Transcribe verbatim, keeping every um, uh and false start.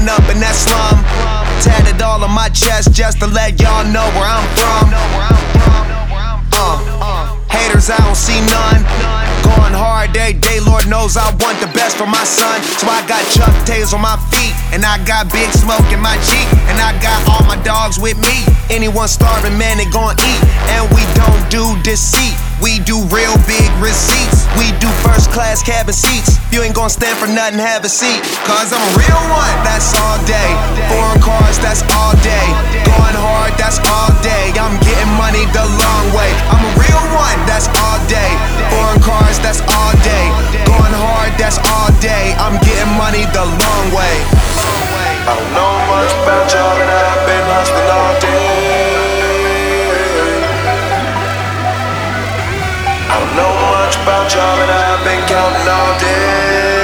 growing up in that slum. Tatted all on my chest just to let y'all know where I'm from. Uh, haters, I don't see none. Going hard every day, Lord knows I want the best for my son. So I got Chuck Tails on my feet, and I got Big Smoke in my Jeep, and I got all my dogs with me. Anyone starving, man, they gon' eat. And we don't do deceit, we do real big receipts. We do first class cabin seats. If you ain't gon' stand for nothing, have a seat. Cause I'm a real one, that's all day. Foreign cars, that's all day. Going hard, that's all day. I'm getting money the long way. I'm a real one, that's all day. Foreign cars, that's all day. Going hard, that's all day. I'm getting money the long way. I don't know much about y'all, but I've been hustling all day. I don't know much about y'all, but I've been counting all day.